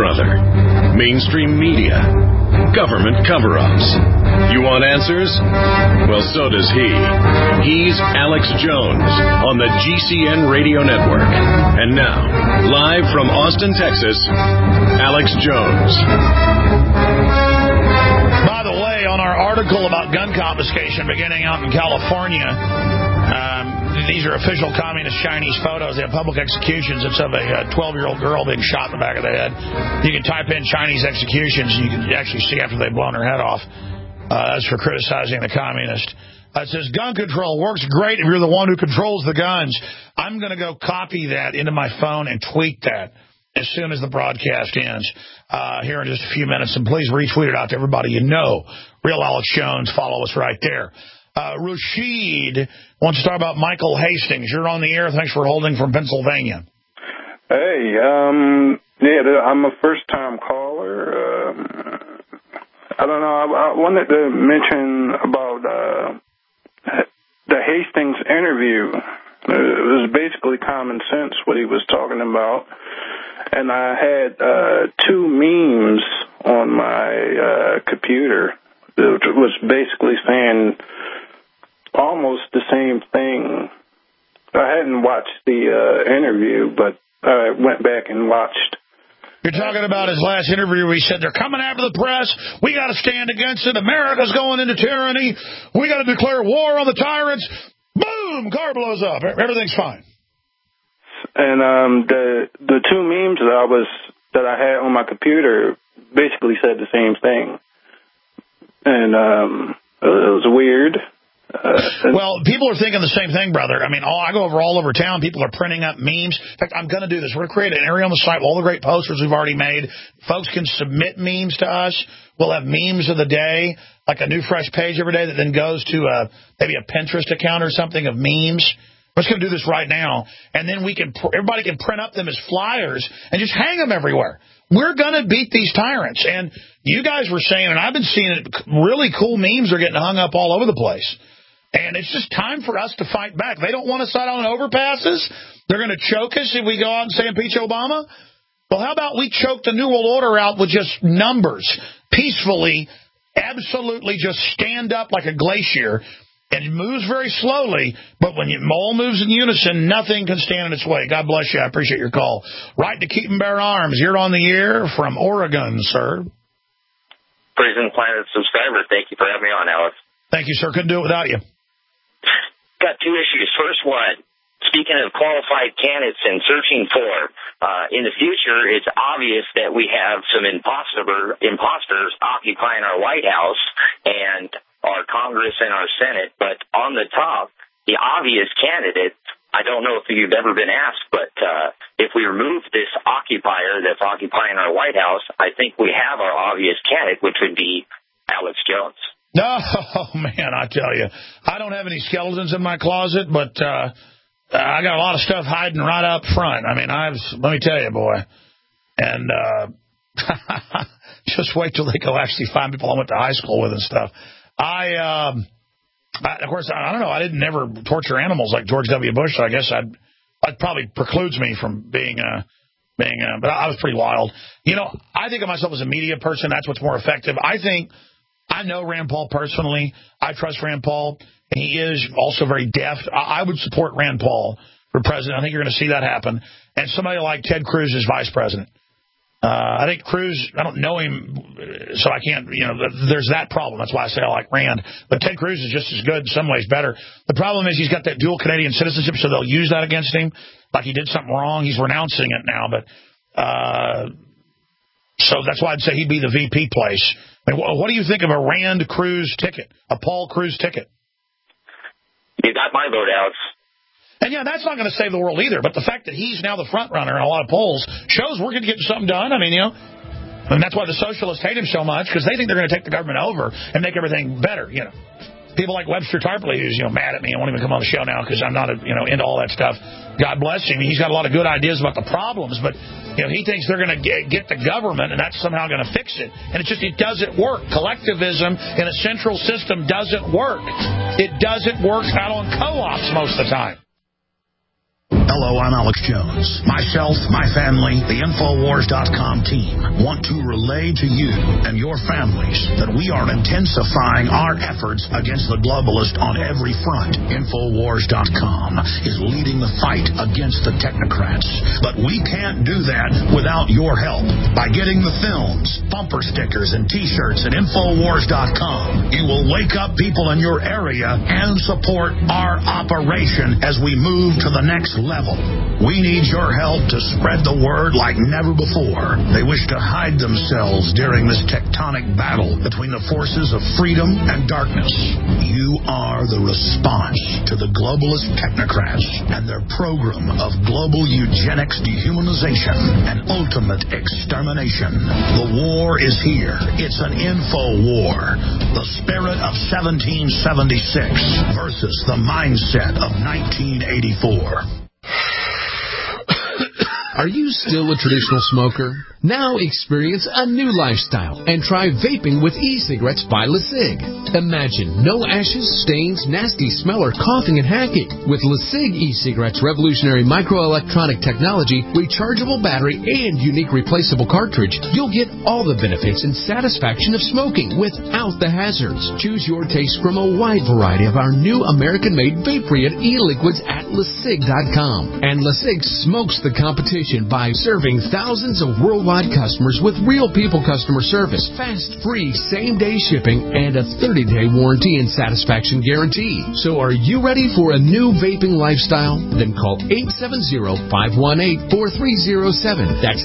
brother? Mainstream media? Government cover-ups? You want answers? Well, so does he. He's Alex Jones on the GCN Radio Network. And now, live from Austin, Texas, Alex Jones. By the way, on our article about gun confiscation beginning out in California, these are official communist Chinese photos. They have public executions. It's of a 12-year-old girl being shot in the back of the head. You can type in Chinese executions, and you can actually see after they've blown her head off. That's for criticizing the communist. It says, gun control works great if you're the one who controls the guns. I'm going to go copy that into my phone and tweet that as soon as the broadcast ends here in just a few minutes. And please retweet it out to everybody you know. Real Alex Jones, follow us right there. Rashid wants to talk about Michael Hastings. You're on the air. Thanks for holding from Pennsylvania. Hey, I'm a first-time caller. I don't know. I wanted to mention about the Hastings interview. It was basically common sense what he was talking about. And I had two memes on my computer, which was basically saying almost the same thing. I hadn't watched the interview, but I went back and watched. You're talking about his last interview where he said, they're coming after the press. We got to stand against it. America's going into tyranny. We got to declare war on the tyrants. Boom! Car blows up. Everything's fine. And the two memes that I had on my computer basically said the same thing. And it was weird. Well, people are thinking the same thing, brother. I mean, I go all over town. People are printing up memes. In fact, I'm going to do this. We're going to create an area on the site with all the great posters we've already made. Folks can submit memes to us. We'll have memes of the day, like a new fresh page every day that then goes to maybe a Pinterest account or something of memes. We're just going to do this right now. And then everybody can print up them as flyers and just hang them everywhere. We're going to beat these tyrants. And you guys were saying, and I've been seeing it, really cool memes are getting hung up all over the place. And it's just time for us to fight back. They don't want us out on overpasses. They're going to choke us if we go out and say impeach Obama. Well, how about we choke the New World Order out with just numbers, peacefully, absolutely just stand up like a glacier. And it moves very slowly, but when it all moves in unison, nothing can stand in its way. God bless you. I appreciate your call. Right to Keep and Bear Arms. You're on the air from Oregon, sir. Prison Planet subscriber. Thank you for having me on, Alex. Thank you, sir. Couldn't do it without you. Got two issues. First one, speaking of qualified candidates and searching for, in the future, it's obvious that we have some imposters occupying our White House and our Congress and our Senate. But on the top, the obvious candidate, I don't know if you've ever been asked, but if we remove this occupier that's occupying our White House, I think we have our obvious candidate, which would be Alex Jones. No, man, I tell you, I don't have any skeletons in my closet, but I got a lot of stuff hiding right up front. I mean, let me tell you, boy, and just wait till they go actually find people I went to high school with and stuff. Of course, I don't know. I didn't never torture animals like George W. Bush, so I guess that probably precludes me from being but I was pretty wild. You know, I think of myself as a media person. That's what's more effective. I know Rand Paul personally. I trust Rand Paul, and he is also very deft. I would support Rand Paul for president. I think you're going to see that happen. And somebody like Ted Cruz as vice president. I think Cruz, I don't know him, so I can't, there's that problem. That's why I say I like Rand. But Ted Cruz is just as good, in some ways better. The problem is he's got that dual Canadian citizenship, so they'll use that against him. Like he did something wrong. He's renouncing it now. But so that's why I'd say he'd be the VP place. I mean, what do you think of a Rand Cruz ticket, a Paul Cruz ticket? You got my vote, Alex. And, yeah, that's not going to save the world either. But the fact that he's now the front runner in a lot of polls shows we're going to get something done. I mean, and that's why the socialists hate him so much, because they think they're going to take the government over and make everything better, People like Webster Tarpley, who's, mad at me. I won't even come on the show now because I'm not, into all that stuff. God bless him. He's got a lot of good ideas about the problems, but, he thinks they're going to get the government and that's somehow going to fix it. And it doesn't work. Collectivism in a central system doesn't work. It doesn't work out on co-ops most of the time. Hello, I'm Alex Jones. Myself, my family, the Infowars.com team want to relay to you and your families that we are intensifying our efforts against the globalist on every front. Infowars.com is leading the fight against the technocrats, but we can't do that without your help. By getting the films, bumper stickers, and T-shirts at Infowars.com, you will wake up people in your area and support our operation as we move to the next level. We need your help to spread the word like never before. They wish to hide themselves during this tectonic battle between the forces of freedom and darkness. You are the response to the globalist technocrats and their program of global eugenics, dehumanization, and ultimate extermination. The war is here. It's an info war. The spirit of 1776 versus the mindset of 1984. Are you still a traditional smoker? Now experience a new lifestyle and try vaping with e-cigarettes by LeSig. Imagine no ashes, stains, nasty smell, or coughing and hacking. With LeSig e-cigarettes' revolutionary microelectronic technology, rechargeable battery, and unique replaceable cartridge, you'll get all the benefits and satisfaction of smoking without the hazards. Choose your taste from a wide variety of our new American-made Vaporeon e-liquids at LeSig.com. And LeSig smokes the competition by serving thousands of worldwide customers with real people customer service, fast, free, same-day shipping, and a 30-day warranty and satisfaction guarantee. So are you ready for a new vaping lifestyle? Then call 870-518-4307. That's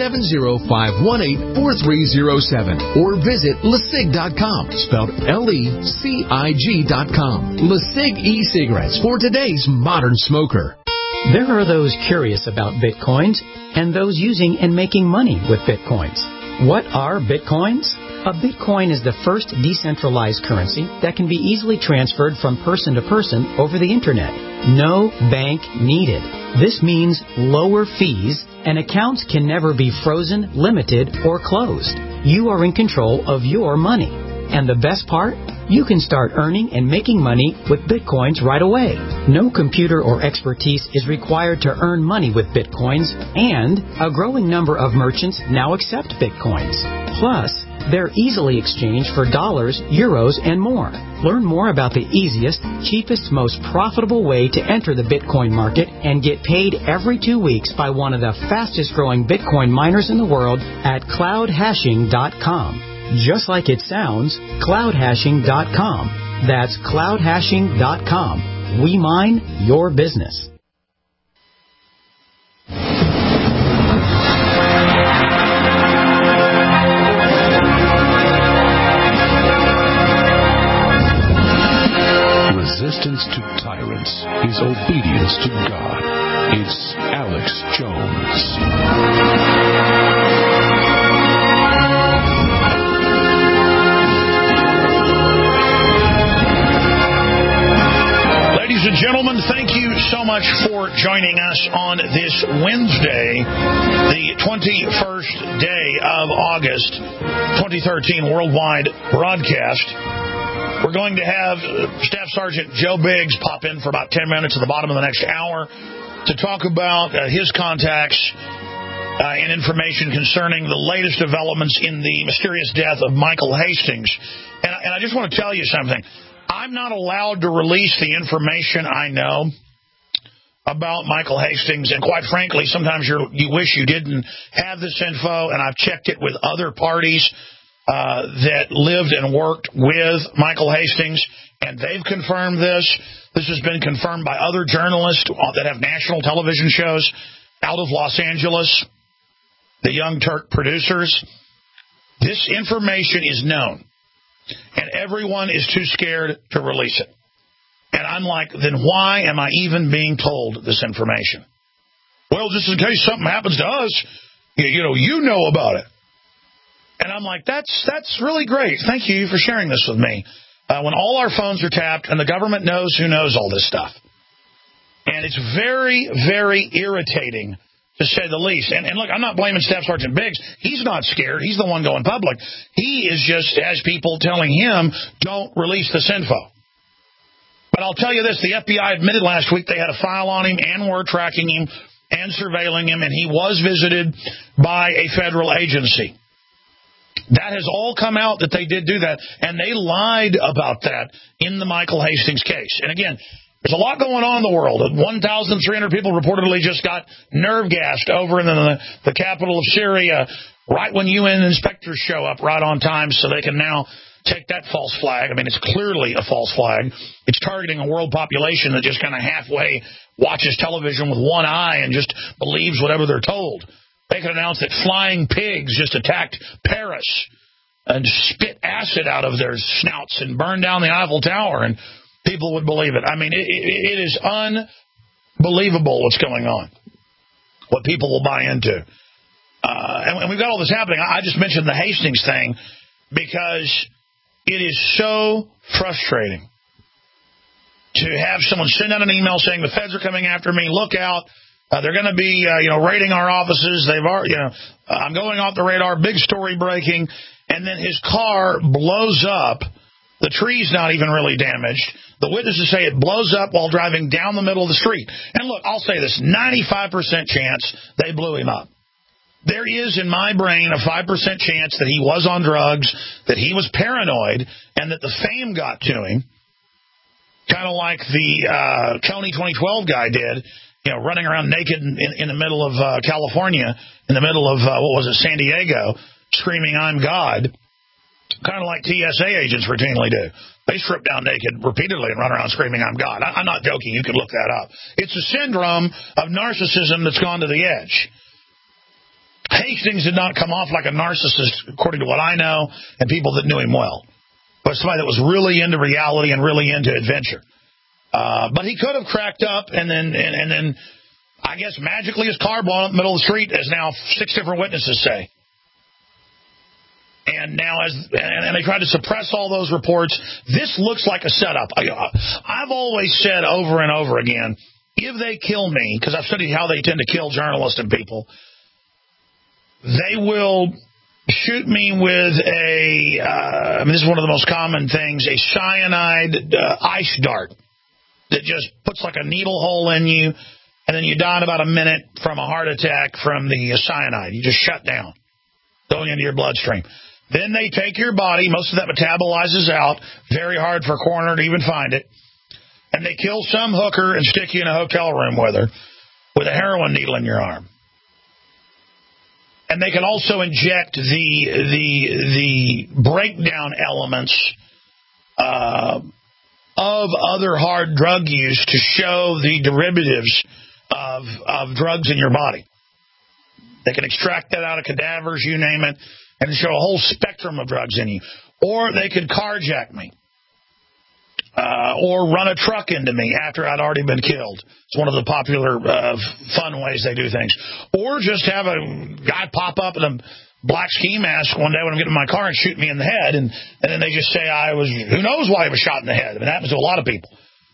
870-518-4307. Or visit LeSig.com, spelled LECIG.com. LeSig e-cigarettes for today's modern smoker. There are those curious about Bitcoins and those using and making money with Bitcoins. What are Bitcoins? A Bitcoin is the first decentralized currency that can be easily transferred from person to person over the Internet. No bank needed. This means lower fees, and accounts can never be frozen, limited, or closed. You are in control of your money. And the best part? You can start earning and making money with Bitcoins right away. No computer or expertise is required to earn money with Bitcoins, and a growing number of merchants now accept Bitcoins. Plus, they're easily exchanged for dollars, euros, and more. Learn more about the easiest, cheapest, most profitable way to enter the Bitcoin market and get paid every 2 weeks by one of the fastest growing Bitcoin miners in the world at cloudhashing.com. Just like it sounds, cloudhashing.com. That's cloudhashing.com. We mine your business. Resistance to tyrants is obedience to God. It's Alex Jones. Ladies and gentlemen, thank you so much for joining us on this Wednesday, the 21st day of August, 2013 worldwide broadcast. We're going to have Staff Sergeant Joe Biggs pop in for about 10 minutes at the bottom of the next hour to talk about his contacts and information concerning the latest developments in the mysterious death of Michael Hastings. And I just want to tell you something. I'm not allowed to release the information I know about Michael Hastings, and quite frankly, sometimes you wish you didn't have this info, and I've checked it with other parties that lived and worked with Michael Hastings, and they've confirmed this. This has been confirmed by other journalists that have national television shows out of Los Angeles, the Young Turk producers. This information is known. And everyone is too scared to release it. And I'm like, then why am I even being told this information? Well, just in case something happens to us, you know about it. And I'm like, that's really great. Thank you for sharing this with me. When all our phones are tapped and the government knows who knows all this stuff. And it's very, very irritating, to say the least. And look, I'm not blaming Staff Sergeant Biggs. He's not scared. He's the one going public. He is just has people telling him, don't release this info. But I'll tell you this, the FBI admitted last week they had a file on him and were tracking him and surveilling him, and he was visited by a federal agency. That has all come out that they did do that, and they lied about that in the Michael Hastings case. And again, there's a lot going on in the world. 1,300 people reportedly just got nerve gassed over in the capital of Syria right when UN inspectors show up right on time so they can now take that false flag. I mean, it's clearly a false flag. It's targeting a world population that just kind of halfway watches television with one eye and just believes whatever they're told. They could announce that flying pigs just attacked Paris and spit acid out of their snouts and burned down the Eiffel Tower, and people would believe it. I mean, it is unbelievable what's going on, what people will buy into. And we've got all this happening. I just mentioned the Hastings thing because it is so frustrating to have someone send out an email saying the feds are coming after me. Look out! They're going to be raiding our offices. I'm going off the radar. Big story breaking, and then his car blows up. The tree's not even really damaged. The witnesses say it blows up while driving down the middle of the street. And look, I'll say this: 95% chance they blew him up. There is, in my brain, a 5% chance that he was on drugs, that he was paranoid, and that the fame got to him, kind of like the Tony 2012 guy did, running around naked in the middle of California, in the middle of, San Diego, screaming, "I'm God," kind of like TSA agents routinely do. They strip down naked repeatedly and run around screaming, "I'm God." I'm not joking. You can look that up. It's a syndrome of narcissism that's gone to the edge. Hastings did not come off like a narcissist, according to what I know, and people that knew him well. But somebody that was really into reality and really into adventure. But he could have cracked up, and then I guess magically his car blown up in the middle of the street, as now 6 different witnesses say. And now, and they tried to suppress all those reports. This looks like a setup. I've always said over and over again, if they kill me, because I've studied how they tend to kill journalists and people, they will shoot me with this is one of the most common things, a cyanide ice dart that just puts like a needle hole in you, and then you die in about a minute from a heart attack from the cyanide. You just shut down, going into your bloodstream. Then they take your body, most of that metabolizes out, very hard for a coroner to even find it, and they kill some hooker and stick you in a hotel room with her with a heroin needle in your arm. And they can also inject the breakdown elements of other hard drug use to show the derivatives of drugs in your body. They can extract that out of cadavers, you name it, and show a whole spectrum of drugs in you. Or they could carjack me. Or run a truck into me after I'd already been killed. It's one of the popular fun ways they do things. Or just have a guy pop up in a black ski mask one day when I'm getting in my car and shoot me in the head, and then they just say who knows why I was shot in the head. I mean, that happens to a lot of people.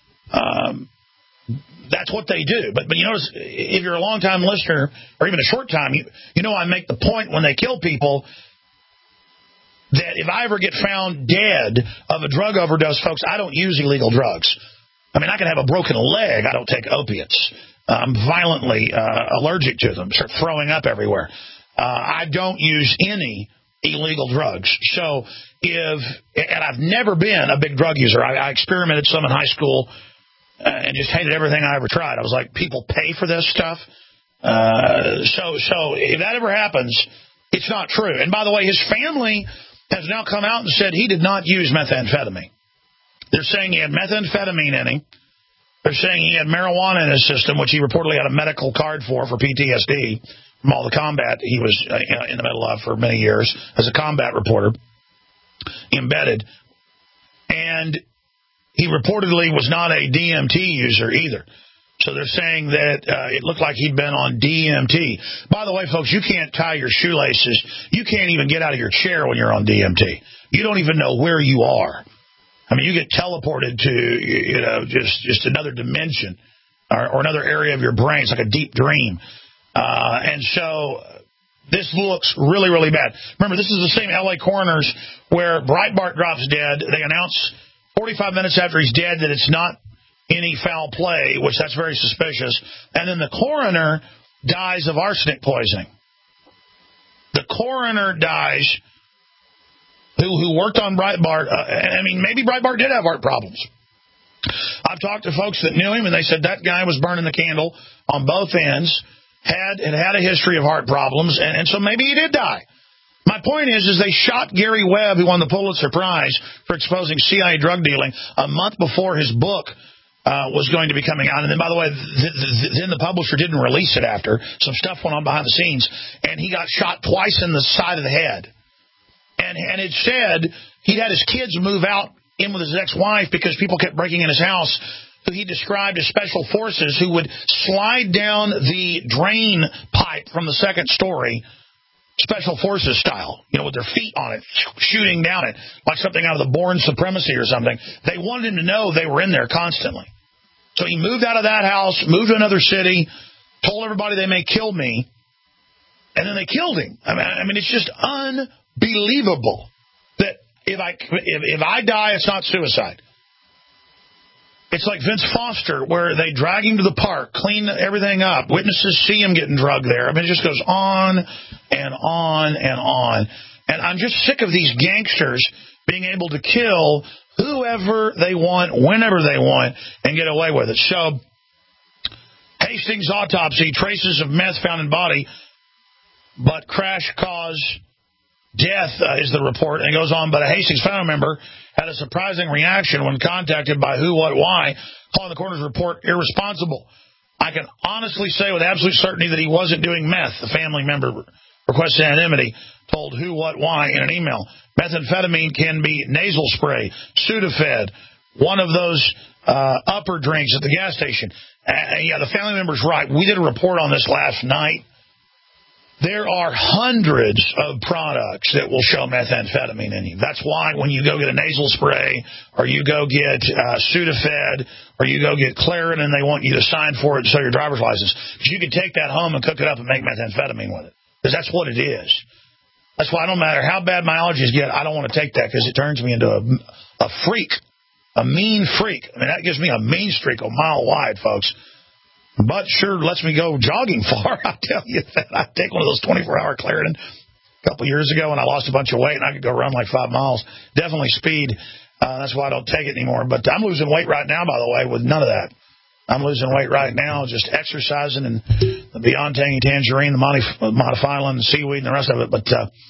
That's what they do. But you notice, if you're a long-time listener, or even a short time, you know I make the point when they kill people that if I ever get found dead of a drug overdose, folks, I don't use illegal drugs. I mean, I can have a broken leg. I don't take opiates. I'm violently allergic to them, start throwing up everywhere. I don't use any illegal drugs. So and I've never been a big drug user. I experimented some in high school and just hated everything I ever tried. I was like, people pay for this stuff? So if that ever happens, it's not true. And by the way, his family has now come out and said he did not use methamphetamine. They're saying he had methamphetamine in him. They're saying he had marijuana in his system, which he reportedly had a medical card for PTSD from all the combat he was in the middle of for many years as a combat reporter, embedded. And he reportedly was not a DMT user either. So they're saying that it looked like he'd been on DMT. By the way, folks, you can't tie your shoelaces. You can't even get out of your chair when you're on DMT. You don't even know where you are. I mean, you get teleported to, just another dimension or another area of your brain. It's like a deep dream. And so this looks really, really bad. Remember, this is the same L.A. coroners where Breitbart drops dead. They announce 45 minutes after he's dead that it's not any foul play, which that's very suspicious. And then the coroner dies of arsenic poisoning. The coroner dies who worked on Breitbart. Maybe Breitbart did have heart problems. I've talked to folks that knew him, and they said that guy was burning the candle on both ends, had a history of heart problems, and so maybe he did die. My point is they shot Gary Webb, who won the Pulitzer Prize for exposing CIA drug dealing, a month before his book was going to be coming out. And then, by the way, then the publisher didn't release it after. Some stuff went on behind the scenes, and he got shot twice in the side of the head. And it said he'd had his kids move out in with his ex-wife because people kept breaking in his house, who he described as special forces who would slide down the drain pipe from the second story, special forces style, with their feet on it, shooting down it, like something out of the Bourne Supremacy or something. They wanted him to know they were in there constantly. So he moved out of that house, moved to another city, told everybody they may kill me, and then they killed him. It's just unbelievable that if I die, it's not suicide. It's like Vince Foster, where they drag him to the park, clean everything up. Witnesses see him getting drugged there. It just goes on and on and on. And I'm just sick of these gangsters being able to kill whoever they want, whenever they want, and get away with it. So, Hastings autopsy, traces of meth found in body, but crash cause death is the report. And it goes on, but a Hastings family member had a surprising reaction when contacted by Who, What, Why, calling the coroner's report irresponsible. I can honestly say with absolute certainty that he wasn't doing meth. The family member requested anonymity, told Who, What, Why in an email. Methamphetamine can be nasal spray, Sudafed, one of those upper drinks at the gas station. The family member's right. We did a report on this last night. There are hundreds of products that will show methamphetamine in you. That's why when you go get a nasal spray or you go get Sudafed or you go get Claritin and they want you to sign for it to show your driver's license, because you can take that home and cook it up and make methamphetamine with it, because that's what it is. That's why, no matter how bad my allergies get, I don't want to take that, because it turns me into a freak, a mean freak. That gives me a mean streak a mile wide, folks. But sure lets me go jogging far. I tell you that. I take one of those 24-hour Claritin a couple years ago, and I lost a bunch of weight, and I could go run like 5 miles. Definitely speed. That's why I don't take it anymore. But I'm losing weight right now, by the way, with none of that. I'm losing weight right now, just exercising and the Beyond Tangy Tangerine, the Modifilin, the seaweed, and the rest of it. But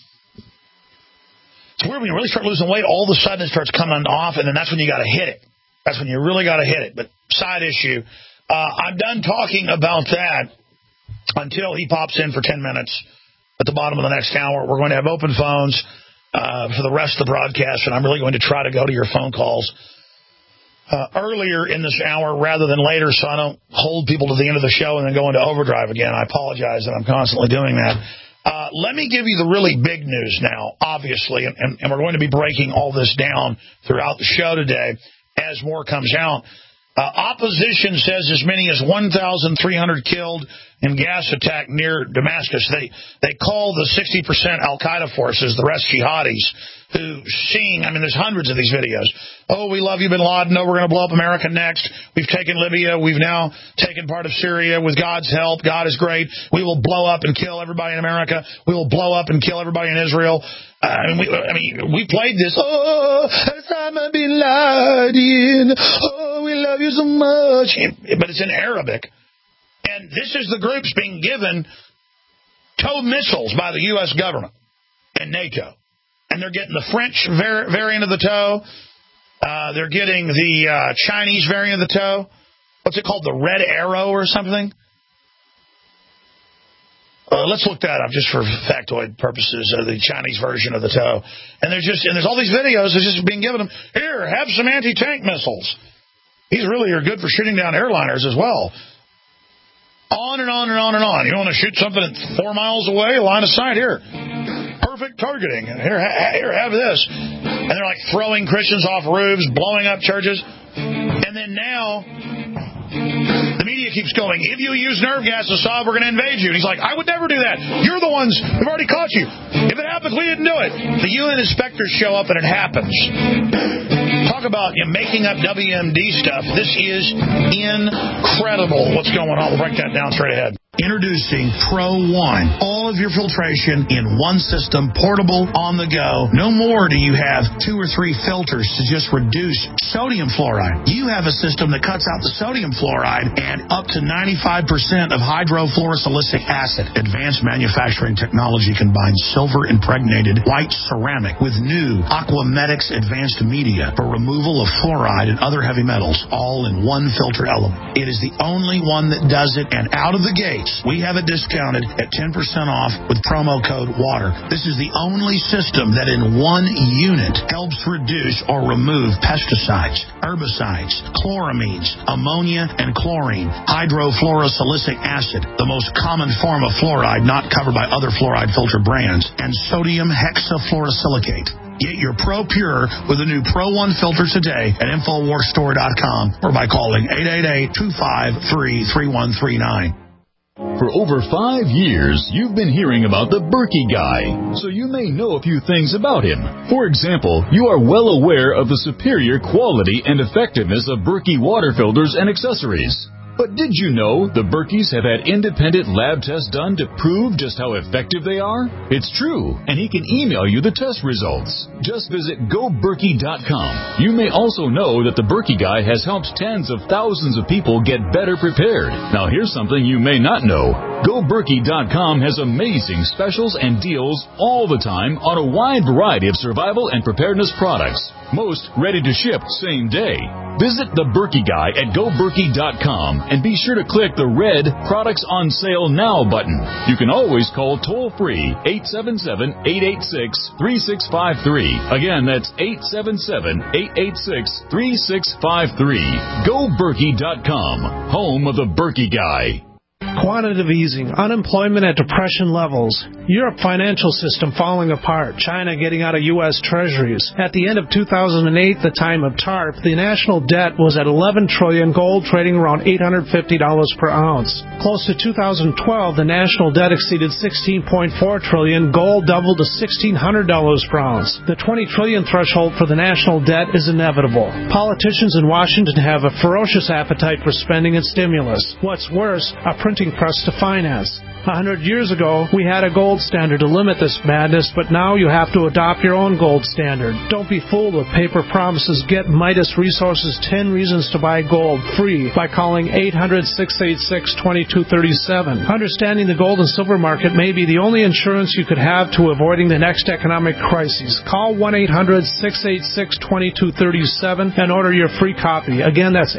it's weird when you really start losing weight, all of a sudden it starts coming off, and then that's when you got to hit it. That's when you really got to hit it. But side issue. I'm done talking about that until he pops in for 10 minutes at the bottom of the next hour. We're going to have open phones for the rest of the broadcast, and I'm really going to try to go to your phone calls earlier in this hour rather than later, so I don't hold people to the end of the show and then go into overdrive again. I apologize that I'm constantly doing that. Let me give you the really big news now, obviously, and we're going to be breaking all this down throughout the show today as more comes out. Opposition says as many as 1,300 killed in gas attack near Damascus. They call the 60% Al-Qaeda forces, the rest jihadis, who sing, there's hundreds of these videos. Oh, we love you, Bin Laden. No, we're going to blow up America next. We've taken Libya. We've now taken part of Syria with God's help. God is great. We will blow up and kill everybody in America. We will blow up and kill everybody in Israel. We played this. Oh, Osama Bin Laden. Oh, we love you so much. But it's in Arabic. And this is the groups being given TOW missiles by the U.S. government and NATO. And they're getting the French variant of the TOW. They're getting the Chinese variant of the TOW. What's it called? The Red Arrow or something? Let's look that up just for factoid purposes, the Chinese version of the TOW. And there's all these videos that's just being given them. Here, have some anti-tank missiles. These really are good for shooting down airliners as well. On and on and on and on. You want to shoot something at 4 miles away? Line of sight here. Perfect targeting. Here, have this. And they're like throwing Christians off roofs, blowing up churches. And then now, the media keeps going, if you use nerve gas, Assad, we're going to invade you. And he's like, I would never do that. You're the ones who've already caught you. If it happens, we didn't do it. The UN inspectors show up and it happens. Talk about making up WMD stuff. This is incredible what's going on. We'll break that down straight ahead. Introducing Pro One. All of your filtration in one system, portable, on the go. No more do you have 2 or 3 filters to just reduce sodium fluoride. You have a system that cuts out the sodium fluoride and up to 95% of hydrofluorosilicic acid. Advanced manufacturing technology combines silver-impregnated white ceramic with new Aquamedics advanced media for removal of fluoride and other heavy metals, all in one filter element. It is the only one that does it, and out of the gate, we have it discounted at 10% off with promo code WATER. This is the only system that in one unit helps reduce or remove pesticides, herbicides, chloramines, ammonia, and chlorine, hydrofluorosilicic acid, the most common form of fluoride not covered by other fluoride filter brands, and sodium hexafluorosilicate. Get your Pro Pure with the new Pro One filter today at InfoWarsStore.com or by calling 888-253-3139. For over 5 years, you've been hearing about the Berkey Guy, so you may know a few things about him. For example, you are well aware of the superior quality and effectiveness of Berkey water filters and accessories. But did you know the Berkeys have had independent lab tests done to prove just how effective they are? It's true, and he can email you the test results. Just visit GoBerkey.com. You may also know that the Berkey Guy has helped tens of thousands of people get better prepared. Now here's something you may not know. GoBerkey.com has amazing specials and deals all the time on a wide variety of survival and preparedness products. Most ready to ship same day. Visit the Berkey Guy at GoBerkey.com and be sure to click the red Products on Sale Now button. You can always call toll-free 877-886-3653. Again, that's 877-886-3653. GoBerkey.com, home of the Berkey Guy. Quantitative easing, unemployment at depression levels, Europe financial system falling apart, China getting out of U.S. treasuries. At the end of 2008, the time of TARP, the national debt was at $11 trillion, gold trading around $850 per ounce. Close to 2012, the national debt exceeded $16.4 trillion, gold doubled to $1,600 per ounce. The $20 trillion threshold for the national debt is inevitable. Politicians in Washington have a ferocious appetite for spending and stimulus. What's worse, a printing press to finance. 100 years ago, we had a gold standard to limit this madness, but now you have to adopt your own gold standard. Don't be fooled with paper promises. Get Midas Resources 10 Reasons to Buy Gold free by calling 800-686-2237. Understanding the gold and silver market may be the only insurance you could have to avoiding the next economic crisis. Call 1-800-686-2237 and order your free copy. Again, that's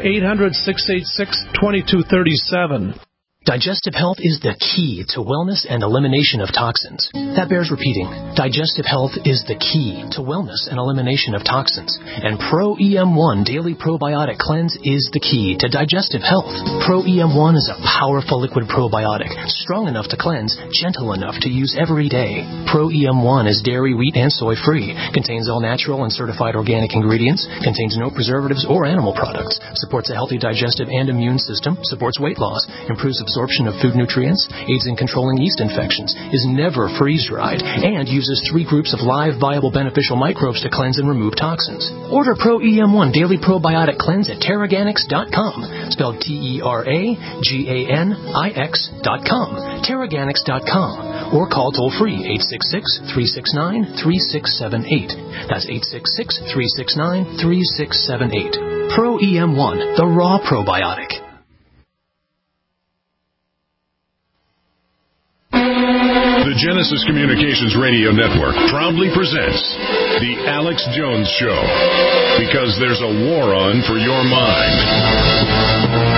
800-686-2237. Digestive health is the key to wellness and elimination of toxins. That bears repeating. Digestive health is the key to wellness and elimination of toxins. And Pro EM1 Daily Probiotic Cleanse is the key to digestive health. Pro EM1 is a powerful liquid probiotic, strong enough to cleanse, gentle enough to use every day. Pro EM1 is dairy, wheat, and soy free, contains all natural and certified organic ingredients, contains no preservatives or animal products, supports a healthy digestive and immune system, supports weight loss, improves absorption of food nutrients, aids in controlling yeast infections, is never freeze-dried, and uses 3 groups of live, viable, beneficial microbes to cleanse and remove toxins. Order Pro EM1 Daily Probiotic Cleanse at Teraganix.com, spelled Teraganix.com, Teraganix.com, or call toll-free 866-369-3678. That's 866-369-3678. Pro EM1, the raw probiotic. The Genesis Communications Radio Network proudly presents The Alex Jones Show, because there's a war on for your mind.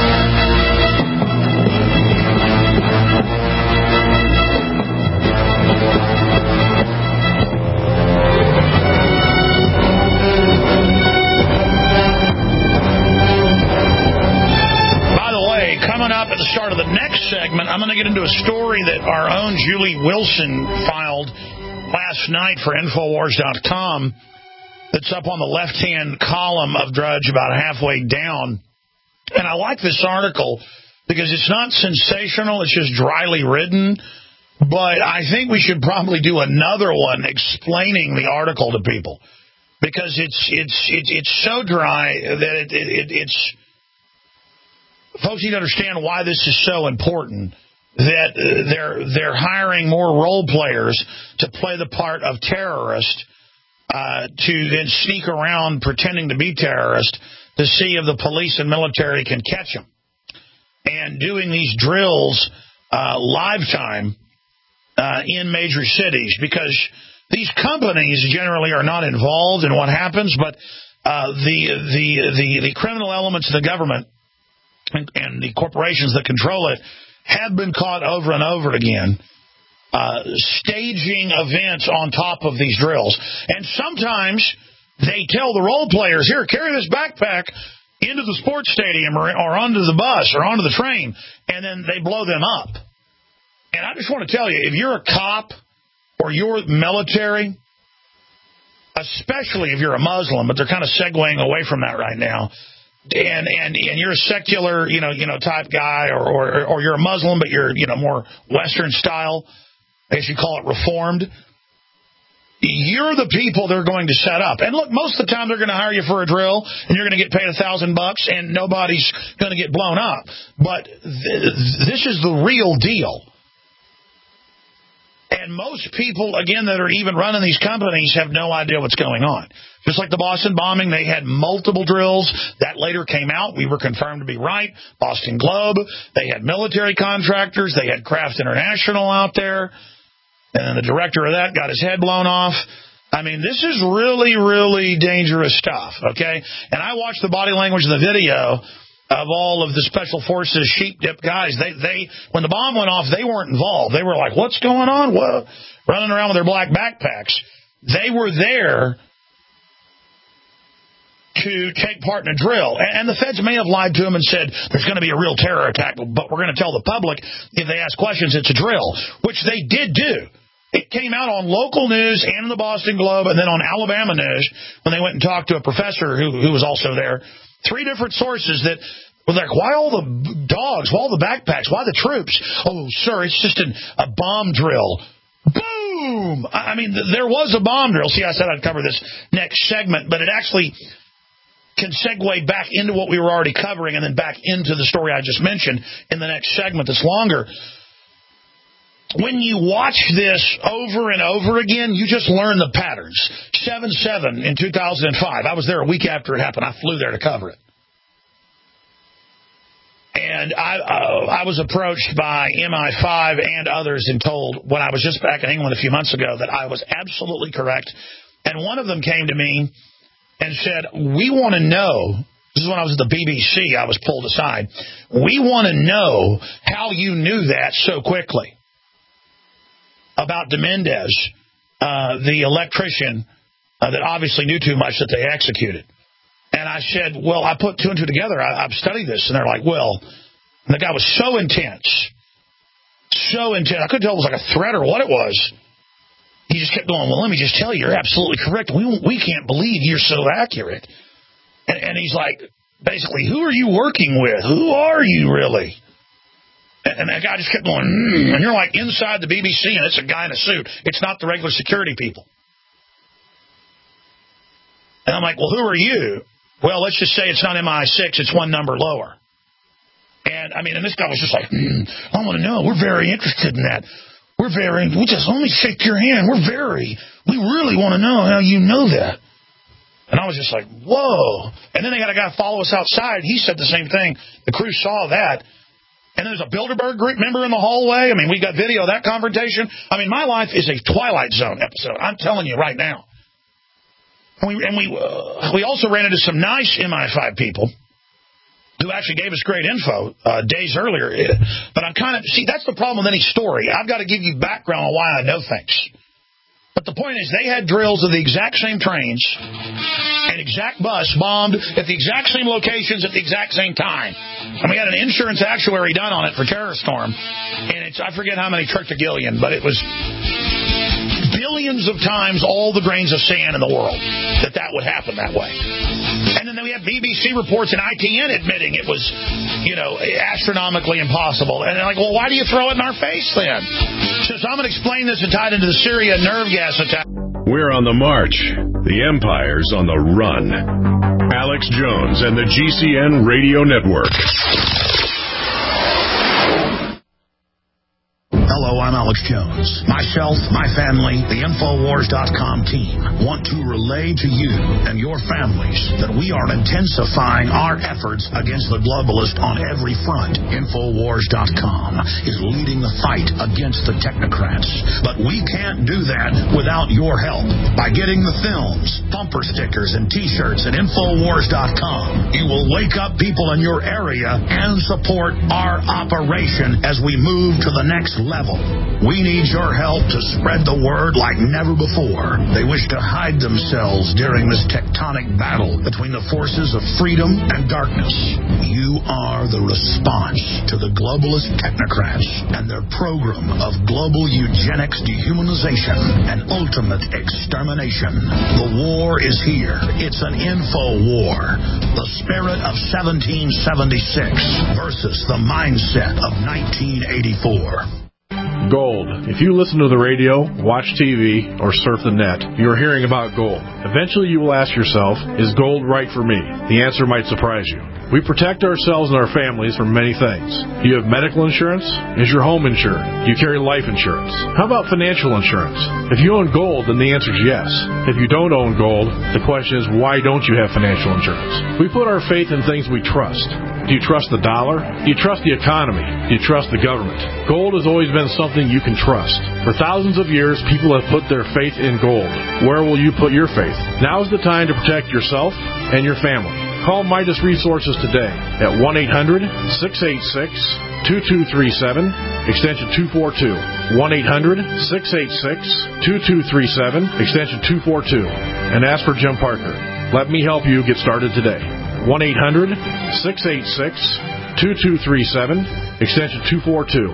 Coming up at the start of the next segment, I'm going to get into a story that our own Julie Wilson filed last night for Infowars.com that's up on the left-hand column of Drudge about halfway down. And I like this article because it's not sensational. It's just dryly written. But I think we should probably do another one explaining the article to people, because it's so dry that it's folks need to understand why this is so important. That they're hiring more role players to play the part of terrorist, to then sneak around pretending to be terrorists to see if the police and military can catch them, and doing these drills live time. In major cities, because these companies generally are not involved in what happens, but the criminal elements of the government and the corporations that control it have been caught over and over again staging events on top of these drills. And sometimes they tell the role players, here, carry this backpack into the sports stadium or onto the bus or onto the train, and then they blow them up. And I just want to tell you, if you're a cop or you're military, especially if you're a Muslim, but they're kind of segueing away from that right now, and you're a secular, type guy, or you're a Muslim, but you're, more Western style, as you call it, reformed, you're the people they're going to set up. And look, most of the time they're going to hire you for a drill, and you're going to get paid $1,000, and nobody's going to get blown up. But this is the real deal. And most people, again, that are even running these companies have no idea what's going on. Just like the Boston bombing, they had multiple drills. That later came out. We were confirmed to be right. Boston Globe, they had military contractors. They had Kraft International out there. And then the director of that got his head blown off. I mean, this is really, really dangerous stuff, okay? And I watched the body language in the video of all of the special forces sheep dip guys. They when the bomb went off, they weren't involved. They were like, what's going on? What? Running around with their black backpacks. They were there to take part in a drill. And the feds may have lied to them and said, there's going to be a real terror attack, but we're going to tell the public if they ask questions, it's a drill, which they did do. It came out on local news and in the Boston Globe and then on Alabama news when they went and talked to a professor who was also there. 3 different sources that were like, why all the dogs? Why all the backpacks? Why the troops? Oh, sir, it's just a bomb drill. Boom! I mean, there was a bomb drill. See, I said I'd cover this next segment, but it actually can segue back into what we were already covering and then back into the story I just mentioned in the next segment that's longer. When you watch this over and over again, you just learn the patterns. 7/7 in 2005. I was there a week after it happened. I flew there to cover it. And I was approached by MI5 and others and told when I was just back in England a few months ago that I was absolutely correct. And one of them came to me and said, we want to know, this is when I was at the BBC, I was pulled aside, we want to know how you knew that so quickly about de Mendez, the electrician that obviously knew too much that they executed. And I said, well, I put 2 and 2 together. I've studied this. And they're like, well, and the guy was so intense. I couldn't tell if it was like a threat or what it was. He just kept going, well, let me just tell you, you're absolutely correct. We can't believe you're so accurate. And he's like, basically, who are you working with? Who are you really? And that guy just kept going, and you're like inside the BBC, and it's a guy in a suit. It's not the regular security people. And I'm like, well, who are you? Well, let's just say it's not MI6, it's one number lower. And, I mean, and this guy was just like, I want to know. We're very interested in that. We just only shake your hand. We really want to know how you know that. And I was just like, whoa. And then they got a guy follow us outside. He said the same thing. The crew saw that. And there's a Bilderberg group member in the hallway. I mean, we got video of that confrontation. I mean, my life is a Twilight Zone episode. I'm telling you right now. We also ran into some nice MI5 people who actually gave us great info days earlier. But I'm that's the problem with any story. I've got to give you background on why I know things. But the point is, they had drills of the exact same trains and exact bus bombed at the exact same locations at the exact same time. And we had an insurance actuary done on it for Terror Storm. And I forget how many trillion, but it was billions of times all the grains of sand in the world that would happen that way. And then we have BBC reports and ITN admitting it was, astronomically impossible. And they're like, well, why do you throw it in our face then? So I'm going to explain this and tie it into the Syria nerve gas attack. We're on the march. The empire's on the run. Alex Jones and the GCN Radio Network. Hello, I'm Alex Jones. Myself, my family, the Infowars.com team want to relay to you and your families that we are intensifying our efforts against the globalist on every front. Infowars.com is leading the fight against the technocrats. But we can't do that without your help. By getting the films, bumper stickers, and T-shirts at Infowars.com, you will wake up people in your area and support our operation as we move to the next level. We need your help to spread the word like never before. They wish to hide themselves during this tectonic battle between the forces of freedom and darkness. You are the response to the globalist technocrats and their program of global eugenics, dehumanization, and ultimate extermination. The war is here. It's an info war. The spirit of 1776 versus the mindset of 1984. Gold. If you listen to the radio, watch TV, or surf the net, you're hearing about gold. Eventually you will ask yourself, is gold right for me? The answer might surprise you. We protect ourselves and our families from many things. Do you have medical insurance? Is your home insured? Do you carry life insurance? How about financial insurance? If you own gold, then the answer is yes. If you don't own gold, the question is, why don't you have financial insurance? We put our faith in things we trust. Do you trust the dollar? Do you trust the economy? Do you trust the government? Gold has always been something you can trust. For thousands of years, people have put their faith in gold. Where will you put your faith? Now is the time to protect yourself and your family. Call Midas Resources today at 1-800-686-2237, extension 242. 1-800-686-2237, extension 242. And ask for Jim Parker. Let me help you get started today. 1-800-686-2237, extension 242.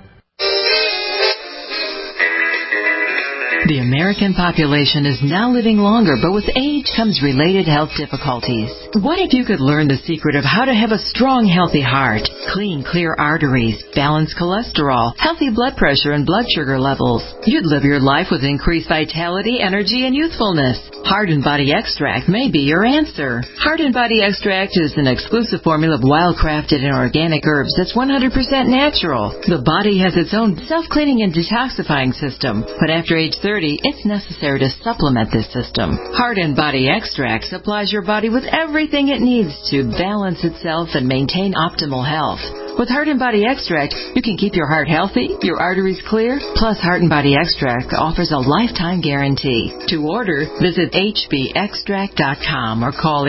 The American population is now living longer, but with age comes related health difficulties. What if you could learn the secret of how to have a strong, healthy heart, clean, clear arteries, balanced cholesterol, healthy blood pressure and blood sugar levels? You'd live your life with increased vitality, energy, and youthfulness. Heart and Body Extract may be your answer. Heart and Body Extract is an exclusive formula of wild-crafted and organic herbs that's 100% natural. The body has its own self-cleaning and detoxifying system, but after age 30, it's necessary to supplement this system. Heart and Body Extract supplies your body with everything it needs to balance itself and maintain optimal health. With Heart and Body Extract, you can keep your heart healthy, your arteries clear, plus Heart and Body Extract offers a lifetime guarantee. To order, visit hbextract.com or call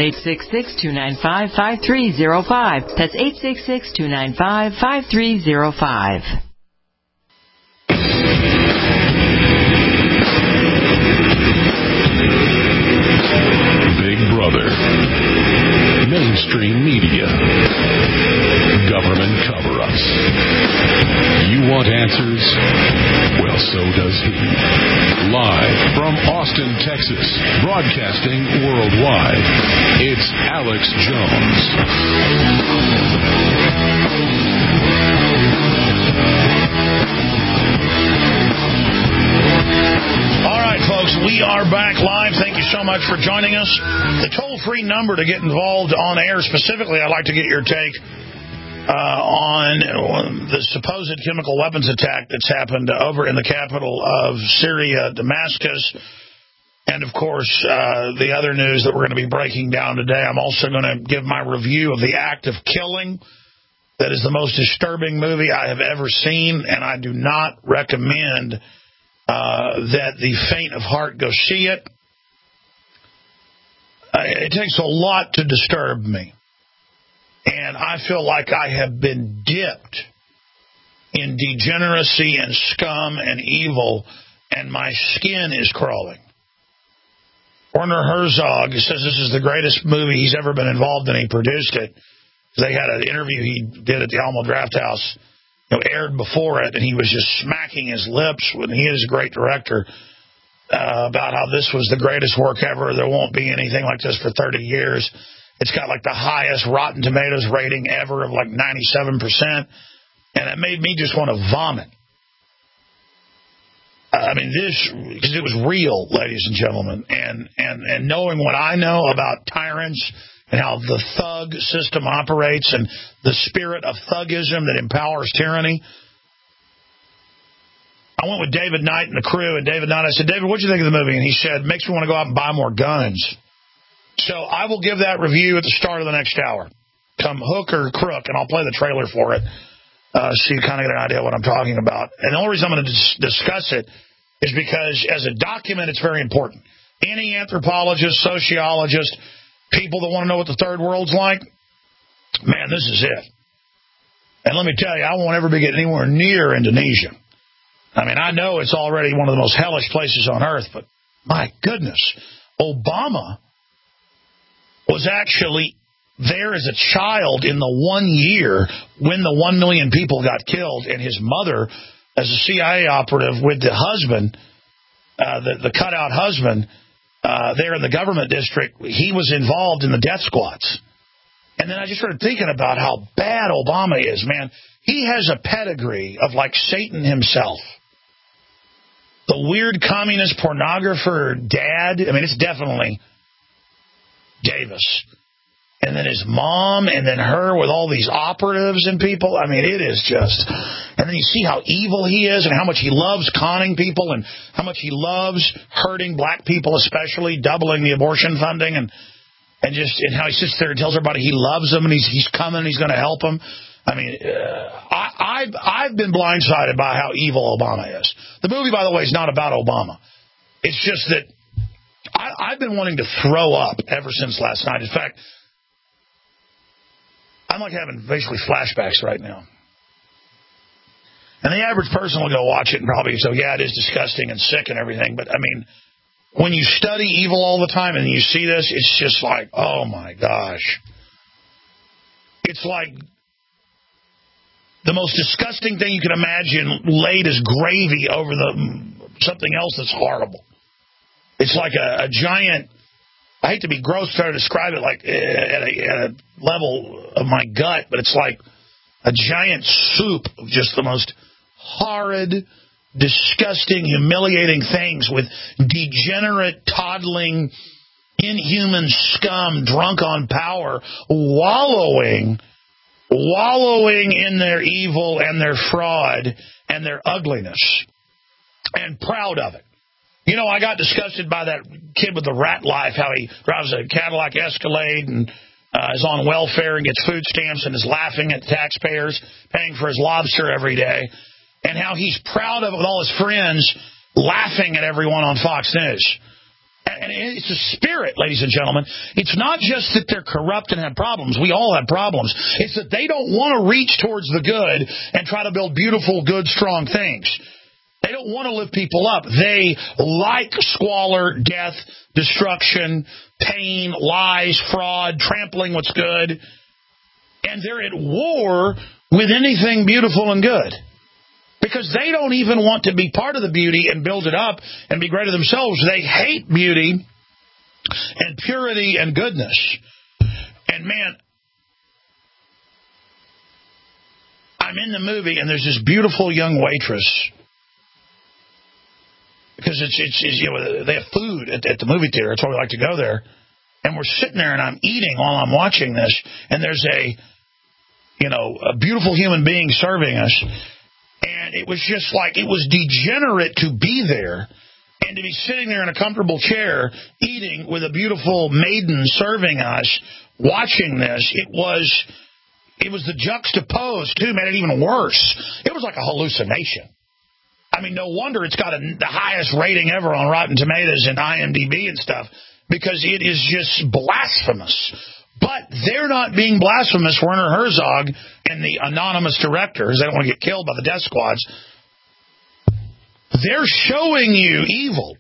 866-295-5305. That's 866-295-5305. Brother, mainstream media, government cover-ups. You want answers? Well, so does he. Live from Austin, Texas, broadcasting worldwide, it's Alex Jones. Folks, we are back live. Thank you so much for joining us. The toll-free number to get involved on air, specifically, I'd like to get your take on the supposed chemical weapons attack that's happened over in the capital of Syria, Damascus. And, of course, the other news that we're going to be breaking down today. I'm also going to give my review of The Act of Killing. That is the most disturbing movie I have ever seen, and I do not recommend that the faint of heart go see it. It takes a lot to disturb me. And I feel like I have been dipped in degeneracy and scum and evil, and my skin is crawling. Werner Herzog says this is the greatest movie he's ever been involved in. He produced it. They had an interview he did at the Alamo Drafthouse, aired before it, and he was just smacking his lips when he is a great director. about how this was the greatest work ever. There won't be anything like this for 30 years. It's got like the highest Rotten Tomatoes rating ever of like 97%. And it made me just want to vomit. I mean, because it was real, ladies and gentlemen. And knowing what I know about tyrants and how the thug system operates and the spirit of thuggism that empowers tyranny. I went with David Knight and the crew, and David Knight, I said, David, what do you think of the movie? And he said, makes me want to go out and buy more guns. So I will give that review at the start of the next hour. Come hook or crook, and I'll play the trailer for it so you kind of get an idea of what I'm talking about. And the only reason I'm going to discuss it is because as a document, it's very important. Any anthropologist, sociologist, people that want to know what the third world's like, man, this is it. And let me tell you, I won't ever be getting anywhere near Indonesia. I mean, I know it's already one of the most hellish places on earth, but my goodness, Obama was actually there as a child in the 1 year when the 1 million people got killed, and his mother, as a CIA operative with the husband, the cutout husband, there in the government district, he was involved in the death squads. And then I just started thinking about how bad Obama is, man. He has a pedigree of like Satan himself. The weird communist pornographer dad, I mean, it's definitely Davis. And then his mom, and then her with all these operatives and people. I mean, it is just... And then you see how evil he is and how much he loves conning people and how much he loves hurting black people, especially doubling the abortion funding and how he sits there and tells everybody he loves them and he's coming and he's going to help them. I mean, I've been blindsided by how evil Obama is. The movie, by the way, is not about Obama. It's just that I've been wanting to throw up ever since last night. In fact, I'm like having basically flashbacks right now. And the average person will go watch it and probably say, yeah, it is disgusting and sick and everything. But, I mean, when you study evil all the time and you see this, it's just like, oh, my gosh. It's like the most disgusting thing you can imagine laid as gravy over something else that's horrible. It's like a giant... I hate to be gross trying to describe it like at a level of my gut, but it's like a giant soup of just the most horrid, disgusting, humiliating things with degenerate, toddling, inhuman scum drunk on power, wallowing in their evil and their fraud and their ugliness and proud of it. You know, I got disgusted by that kid with the rat life, how he drives a Cadillac Escalade and is on welfare and gets food stamps and is laughing at taxpayers paying for his lobster every day, and how he's proud of it with all his friends laughing at everyone on Fox News. And it's a spirit, ladies and gentlemen. It's not just that they're corrupt and have problems. We all have problems. It's that they don't want to reach towards the good and try to build beautiful, good, strong things. They don't want to lift people up. They like squalor, death, destruction, pain, lies, fraud, trampling what's good. And they're at war with anything beautiful and good. Because they don't even want to be part of the beauty and build it up and be greater themselves. They hate beauty and purity and goodness. And man, I'm in the movie and there's this beautiful young waitress. Because it's you know, they have food at the movie theater. That's why we like to go there. And we're sitting there and I'm eating while I'm watching this. And there's a beautiful human being serving us. And it was just like, it was degenerate to be there and to be sitting there in a comfortable chair eating with a beautiful maiden serving us, watching this. It was the juxtaposed, too, made it even worse. It was like a hallucination. I mean, no wonder it's got the highest rating ever on Rotten Tomatoes and IMDb and stuff, because it is just blasphemous. But they're not being blasphemous. Werner Herzog and the anonymous directors, they don't want to get killed by the death squads. They're showing you evil.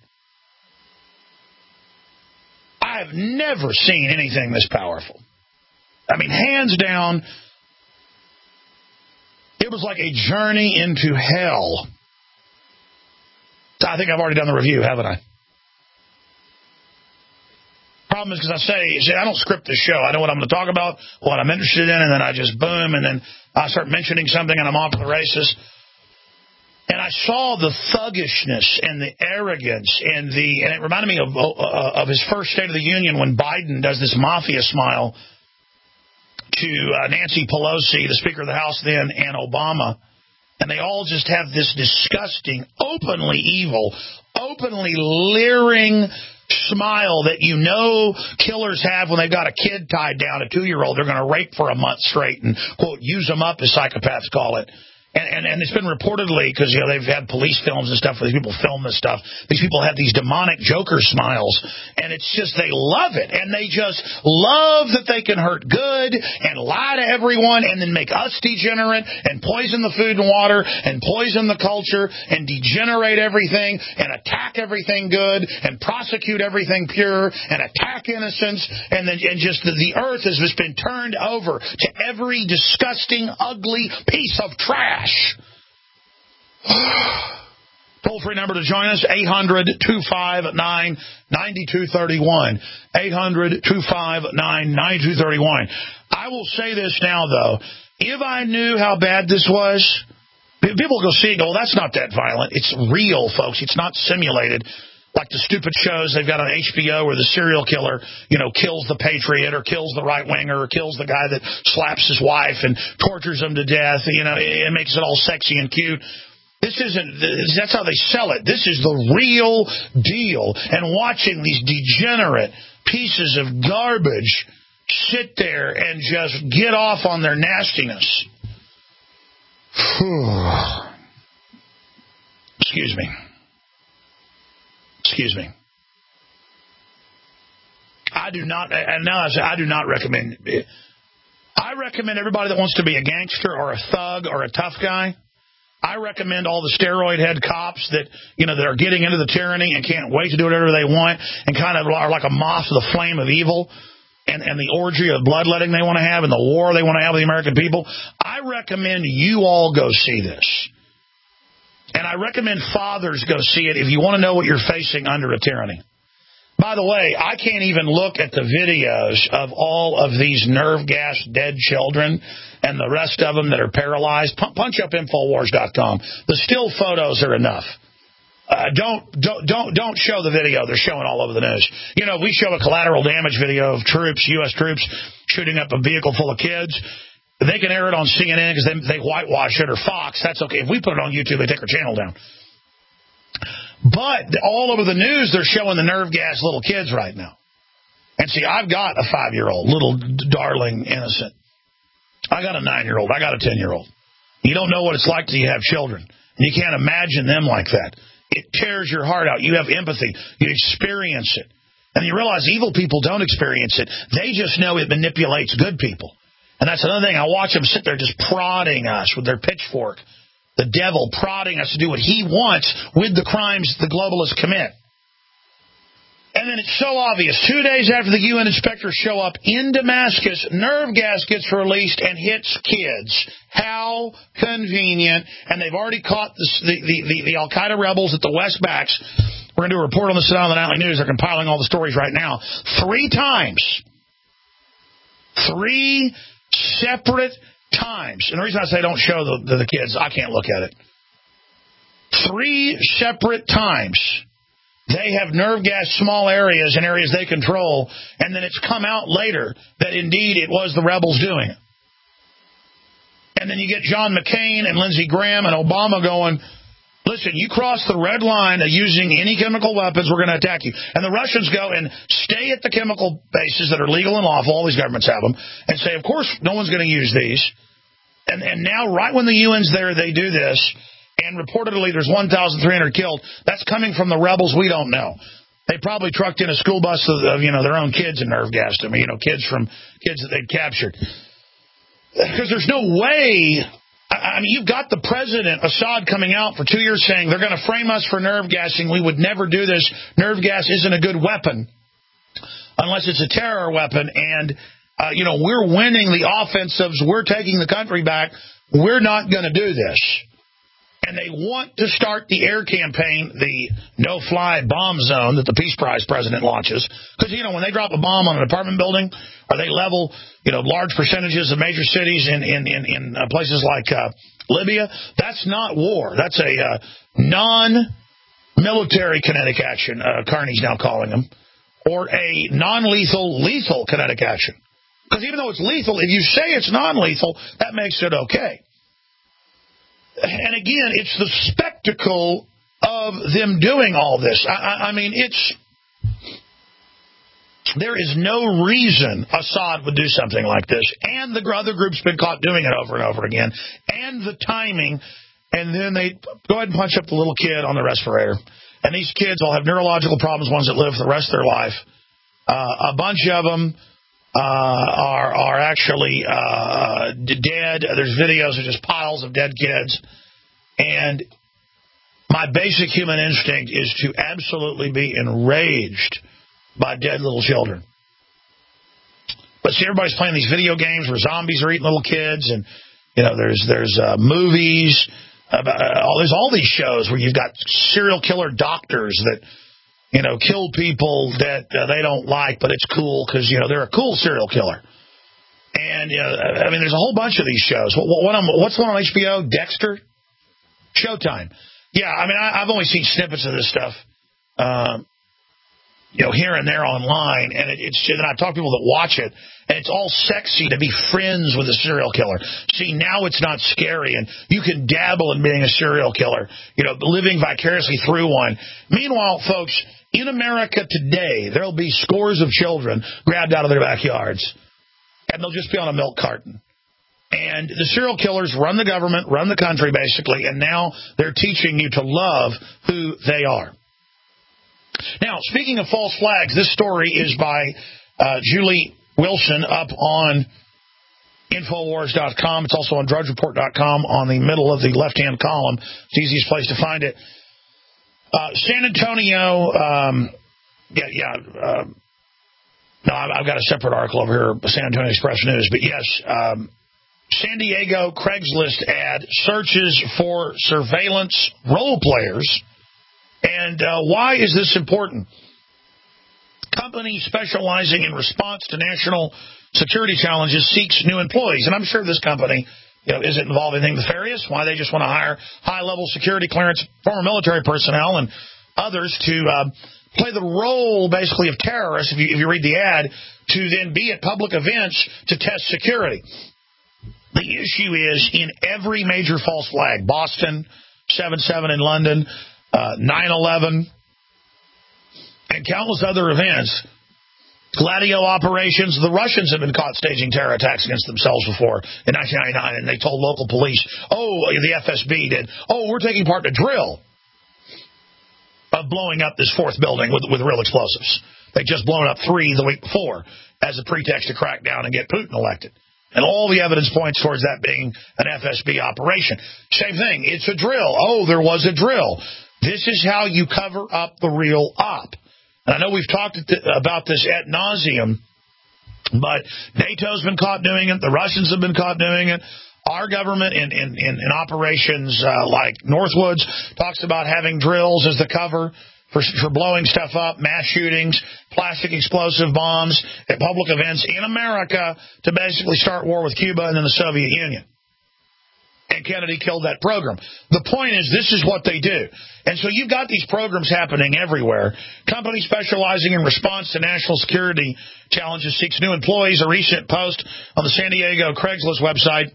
I have never seen anything this powerful. I mean, hands down, it was like a journey into hell. I think I've already done the review, haven't I? problem is because I don't script the show. I know what I'm going to talk about, what I'm interested in, and then I just boom, and then I start mentioning something, and I'm off to the races. And I saw the thuggishness and the arrogance and it reminded me of his first State of the Union when Biden does this mafia smile to Nancy Pelosi, the Speaker of the House then, and Obama. And they all just have this disgusting, openly evil, openly leering smile that killers have when they've got a kid tied down, a 2-year-old they're going to rape for a month straight and, quote, use them up, as psychopaths call it. And it's been reportedly, because they've had police films and stuff where these people film this stuff. These people have these demonic Joker smiles, and it's just they love it, and they just love that they can hurt good and lie to everyone, and then make us degenerate and poison the food and water and poison the culture and degenerate everything and attack everything good and prosecute everything pure and attack innocence, and just the earth has just been turned over to every disgusting, ugly piece of trash. Toll-free number to join us, 800-259-9231. 800-259-9231. I will say this now, though. If I knew how bad this was, people go see it and go, well, that's not that violent. It's real, folks. It's not simulated. Like the stupid shows they've got on HBO where the serial killer, kills the patriot or kills the right-winger or kills the guy that slaps his wife and tortures him to death. It makes it all sexy and cute. That's how they sell it. This is the real deal. And watching these degenerate pieces of garbage sit there and just get off on their nastiness. Excuse me. I do not recommend it. I recommend everybody that wants to be a gangster or a thug or a tough guy. I recommend all the steroid head cops that are getting into the tyranny and can't wait to do whatever they want and kind of are like a moth to the flame of evil and the orgy of bloodletting they want to have and the war they want to have with the American people. I recommend you all go see this. And I recommend fathers go see it if you want to know what you're facing under a tyranny. By the way, I can't even look at the videos of all of these nerve gas dead children and the rest of them that are paralyzed. Punch up Infowars.com. The still photos are enough. Don't show the video they're showing all over the news. We show a collateral damage video of U.S. troops shooting up a vehicle full of kids. They can air it on CNN because they whitewash it, or Fox. That's okay. If we put it on YouTube, they take our channel down. But all over the news, they're showing the nerve gas little kids right now. And see, I've got a 5-year-old, little darling innocent. I got a 9-year-old. I got a 10-year-old. You don't know what it's like till you have children. And you can't imagine them like that. It tears your heart out. You have empathy. You experience it. And you realize evil people don't experience it. They just know it manipulates good people. And that's another thing. I watch them sit there just prodding us with their pitchfork. The devil prodding us to do what he wants with the crimes the globalists commit. And then it's so obvious. 2 days after the UN inspectors show up in Damascus, nerve gas gets released and hits kids. How convenient. And they've already caught the Al-Qaeda rebels at the West Banks. We're going to do a report on this tonight on the Nightly News. They're compiling all the stories right now. 3 times. 3 separate times. And the reason I say don't show the kids, I can't look at it. 3 separate times. They have nerve gas small areas and areas they control, and then it's come out later that indeed it was the rebels doing it. And then you get John McCain and Lindsey Graham and Obama going, listen, you cross the red line of using any chemical weapons, we're going to attack you. And the Russians go and stay at the chemical bases that are legal and lawful, all these governments have them, and say, of course, no one's going to use these. And now, right when the UN's there, they do this. And reportedly, there's 1,300 killed. That's coming from the rebels we don't know. They probably trucked in a school bus of their own kids and nerve gassed them. Kids that they'd captured. Because there's no way. I mean, you've got the president, Assad, coming out for 2 years saying they're going to frame us for nerve gassing. We would never do this. Nerve gas isn't a good weapon unless it's a terror weapon. And, we're winning the offensives. We're taking the country back. We're not going to do this. And they want to start the air campaign, the no-fly bomb zone that the Peace Prize president launches. Because, when they drop a bomb on an apartment building, or they level, large percentages of major cities in places like Libya, that's not war. That's a non-military kinetic action, Carney's now calling them, or a non-lethal, lethal kinetic action. Because even though it's lethal, if you say it's non-lethal, that makes it okay. And again, it's the spectacle of them doing all this. I mean, there is no reason Assad would do something like this. And the other group's been caught doing it over and over again. And the timing. And then they go ahead and punch up the little kid on the respirator. And these kids all have neurological problems, ones that live for the rest of their life. A bunch of them are actually dead. There's videos of just piles of dead kids. And my basic human instinct is to absolutely be enraged by dead little children. But see, everybody's playing these video games where zombies are eating little kids, and there's movies. There's all these shows where you've got serial killer doctors that kill people that they don't like, but it's cool because, they're a cool serial killer. And, there's a whole bunch of these shows. What's the one on HBO? Dexter? Showtime. Yeah, I've only seen snippets of this stuff, here and there online. And and I talk to people that watch it, and it's all sexy to be friends with a serial killer. See, now it's not scary, and you can dabble in being a serial killer, living vicariously through one. Meanwhile, folks, in America today, there'll be scores of children grabbed out of their backyards, and they'll just be on a milk carton. And the serial killers run the government, run the country, basically, and now they're teaching you to love who they are. Now, speaking of false flags, this story is by Julie Wilson up on Infowars.com. It's also on DrudgeReport.com on the middle of the left-hand column. It's the easiest place to find it. San Antonio, no, I've got a separate article over here, San Antonio Express News. But yes, San Diego Craigslist ad searches for surveillance role players. And why is this important? Company specializing in response to national security challenges seeks new employees. And I'm sure this company isn't involved in anything nefarious. Why they just want to hire high-level security clearance, former military personnel, and others to play the role, basically, of terrorists, if you read the ad, to then be at public events to test security. The issue is in every major false flag, Boston, 7/7 in London, 9/11, and countless other events, Gladio operations. The Russians have been caught staging terror attacks against themselves before in 1999, and they told local police, the FSB did, we're taking part in a drill of blowing up this fourth building with real explosives. They'd just blown up 3 the week before as a pretext to crack down and get Putin elected. And all the evidence points towards that being an FSB operation. Same thing. It's a drill. There was a drill. This is how you cover up the real op. And I know we've talked about this ad nauseum, but NATO's been caught doing it. The Russians have been caught doing it. Our government in operations like Northwoods talks about having drills as the cover for blowing stuff up, mass shootings, plastic explosive bombs at public events in America to basically start war with Cuba and then the Soviet Union. And Kennedy killed that program. The point is, this is what they do. And so you've got these programs happening everywhere. Companies specializing in response to national security challenges seeks new employees. A recent post on the San Diego Craigslist website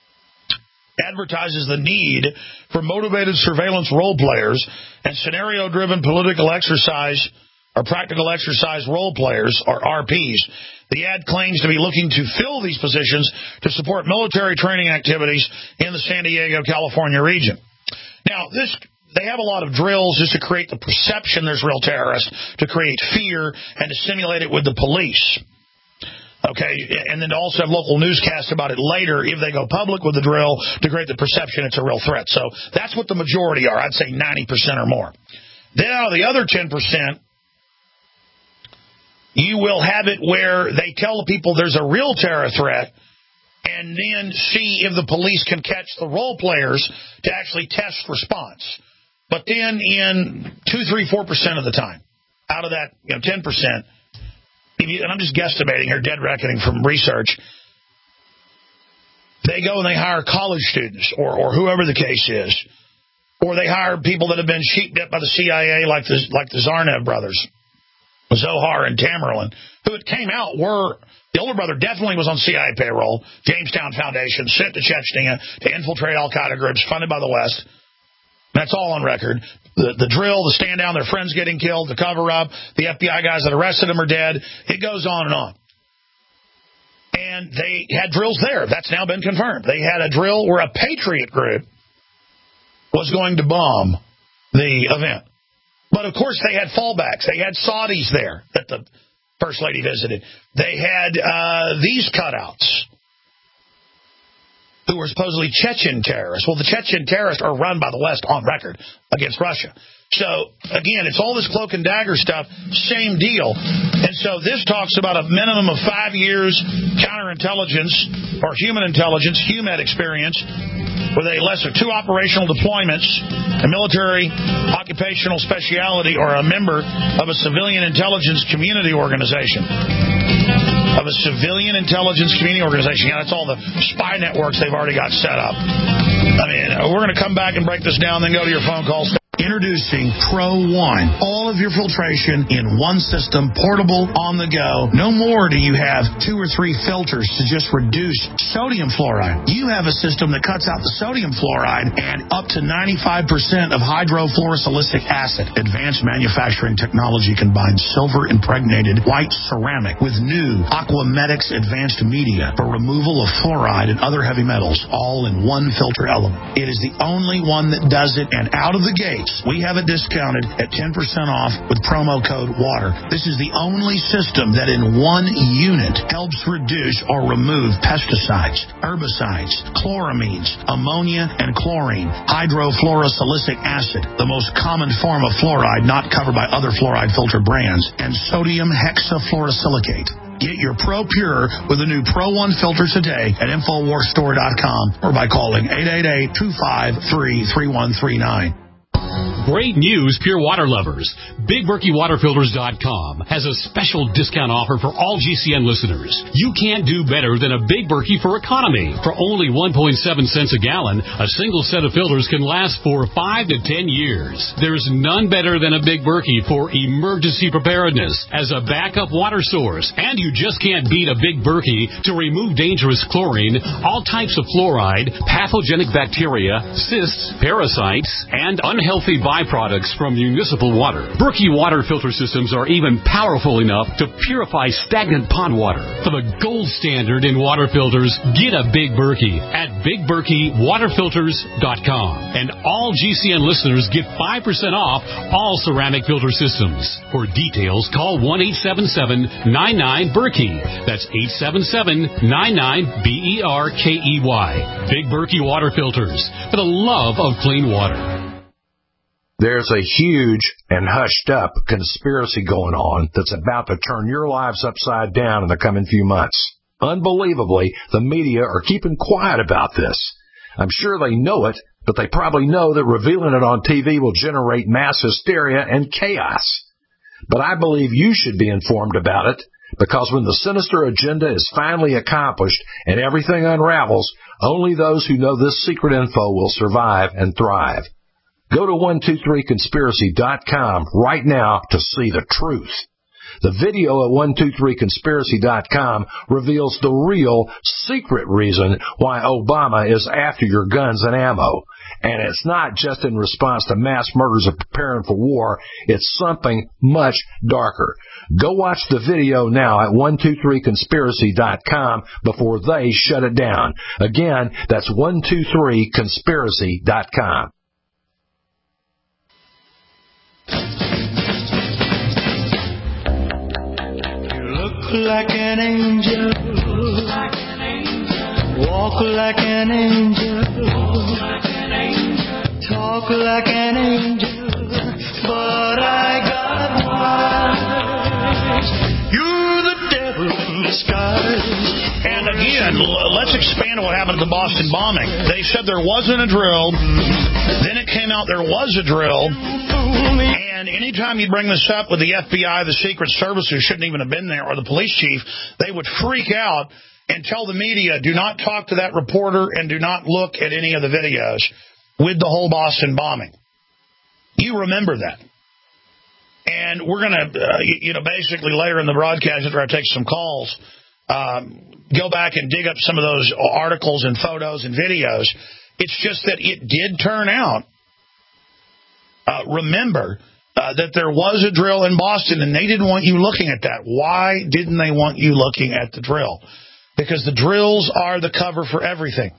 advertises the need for motivated surveillance role players and scenario-driven political exercise or practical exercise role players, or RPs. The ad claims to be looking to fill these positions to support military training activities in the San Diego, California region. Now, they have a lot of drills just to create the perception there's real terrorists, to create fear, and to simulate it with the police. Okay, and then to also have local newscasts about it later if they go public with the drill to create the perception it's a real threat. So that's what the majority are. I'd say 90% or more. Then out of the other 10%, you will have it where they tell the people there's a real terror threat, and then see if the police can catch the role players to actually test response. But then in 2, 3, 4% of the time, out of that 10%, and I'm just guesstimating here, dead reckoning from research, they go and they hire college students or whoever the case is, or they hire people that have been sheep-dipped by the CIA like the Zarnev brothers, Zohar and Tamerlan, who it came out were, the older brother definitely was on CIA payroll, Jamestown Foundation, sent to Chechnya to infiltrate al-Qaeda groups funded by the West. That's all on record. The drill, the stand down, their friends getting killed, the cover-up, the FBI guys that arrested them are dead. It goes on and on. And they had drills there. That's now been confirmed. They had a drill where a Patriot group was going to bomb the event. But, of course, they had fallbacks. They had Saudis there that the First Lady visited. They had these cutouts who were supposedly Chechen terrorists. Well, the Chechen terrorists are run by the West on record against Russia. So, again, it's all this cloak and dagger stuff, same deal. And so this talks about a minimum of 5 years counterintelligence or human intelligence, HUMED experience, with a lesser 2 operational deployments, a military occupational specialty, or a member of a civilian intelligence community organization. Of a civilian intelligence community organization. Yeah, that's all the spy networks they've already got set up. I mean, we're going to come back and break this down, then go to your phone calls. Introducing Pro One. All of your filtration in one system, portable, on the go. No more do you have 2 or 3 filters to just reduce sodium fluoride. You have a system that cuts out the sodium fluoride and up to 95% of hydrofluorosilicic acid. Advanced manufacturing technology combines silver-impregnated white ceramic with new Aquamedics advanced media for removal of fluoride and other heavy metals, all in one filter element. It is the only one that does it, and out of the gate, we have it discounted at 10% off with promo code WATER. This is the only system that in one unit helps reduce or remove pesticides, herbicides, chloramines, ammonia, and chlorine, hydrofluorosilicic acid, the most common form of fluoride not covered by other fluoride filter brands, and sodium hexafluorosilicate. Get your Pro Pure with the new Pro One filter today at InfoWarsStore.com or by calling 888-253-3139. Great news, pure water lovers. BigBerkeyWaterFilters.com has a special discount offer for all GCN listeners. You can't do better than a Big Berkey for economy. For only 1.7 cents a gallon, a single set of filters can last for 5 to 10 years. There's none better than a Big Berkey for emergency preparedness as a backup water source. And you just can't beat a Big Berkey to remove dangerous chlorine, all types of fluoride, pathogenic bacteria, cysts, parasites, and unhealthy byproducts from municipal water. Berkey water filter systems are even powerful enough to purify stagnant pond water. For the gold standard in water filters, get a Big Berkey at BigBerkeyWaterFilters.com. And all GCN listeners get 5% off all ceramic filter systems. For details, call 1-877-99-BERKEY. That's 877-99-BERKEY. Big Berkey Water Filters, for the love of clean water. There's a huge and hushed-up conspiracy going on that's about to turn your lives upside down in the coming few months. Unbelievably, the media are keeping quiet about this. I'm sure they know it, but they probably know that revealing it on TV will generate mass hysteria and chaos. But I believe you should be informed about it, because when the sinister agenda is finally accomplished and everything unravels, only those who know this secret info will survive and thrive. Go to 123conspiracy.com right now to see the truth. The video at 123conspiracy.com reveals the real secret reason why Obama is after your guns and ammo. And it's not just in response to mass murders of preparing for war. It's something much darker. Go watch the video now at 123conspiracy.com before they shut it down. Again, that's 123conspiracy.com. Like an angel, walk like an angel, talk like an angel, but I got wise. You're the devil in skies. And again, let's expand on what happened at the Boston bombing. They said there wasn't a drill. Then it came out there was a drill. And anytime you bring this up with the FBI, the Secret Service, who shouldn't even have been there, or the police chief, they would freak out and tell the media, do not talk to that reporter and do not look at any of the videos with the whole Boston bombing. You remember that. And we're going to, basically later in the broadcast, after I take some calls, go back and dig up some of those articles and photos and videos. It's just that it did turn out. Remember that there was a drill in Boston, and they didn't want you looking at that. Why didn't they want you looking at the drill? Because the drills are the cover for everything.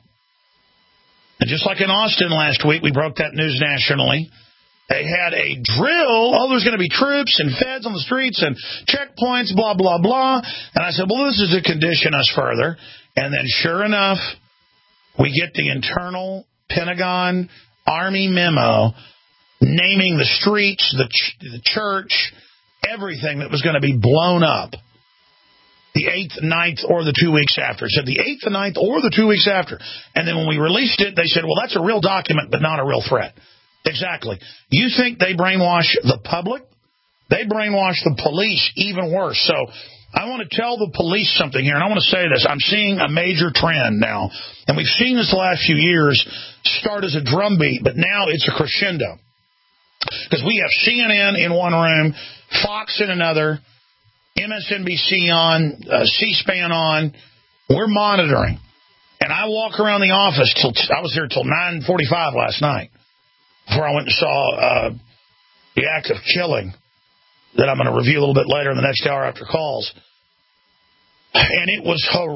And just like in Austin last week, we broke that news nationally. They had a drill. Oh, there's going to be troops and feds on the streets and checkpoints, blah, blah, blah. And I said, well, this is to condition us further. And then sure enough, we get the internal Pentagon Army memo naming the streets, the church, everything that was going to be blown up the 8th, 9th, or the 2 weeks after. It said the 8th, the 9th, or the 2 weeks after. And then when we released it, they said, well, that's a real document, but not a real threat. Exactly. You think they brainwash the public? They brainwash the police even worse. So I want to tell the police something here, and I want to say this. I'm seeing a major trend now, and we've seen this the last few years start as a drumbeat, but now it's a crescendo. Because we have CNN in one room, Fox in another, MSNBC on, C-SPAN on. We're monitoring. And I walk around the office I was here till 9:45 last night before I went and saw the act of killing that I'm going to review a little bit later in the next hour after calls. And it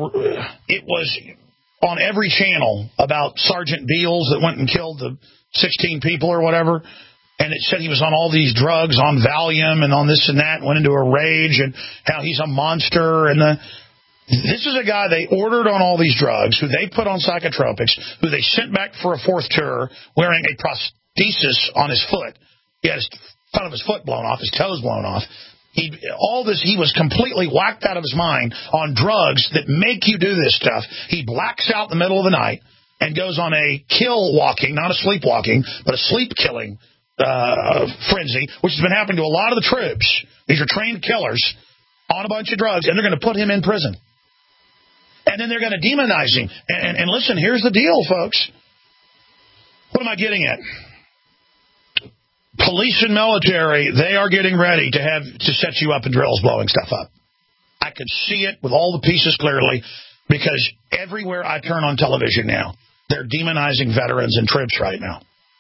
was on every channel about Sergeant Beals that went and killed the 16 people or whatever. And it said he was on all these drugs, on Valium and on this and that, and went into a rage and how he's a monster. And this is a guy they ordered on all these drugs, who they put on psychotropics, who they sent back for a fourth tour wearing a prosthesis on his foot. He had his front of his foot blown off, his toes blown off. He was completely whacked out of his mind on drugs that make you do this stuff. He blacks out in the middle of the night and goes on a kill walking, not a sleepwalking, but a sleep killing frenzy, which has been happening to a lot of the troops. These are trained killers on a bunch of drugs, and they're going to put him in prison. And then they're going to demonize him. And listen, here's the deal, folks. What am I getting at? Police and military, they are getting ready to set you up in drills, blowing stuff up. I could see it with all the pieces clearly, because everywhere I turn on television now, they're demonizing veterans and troops right now.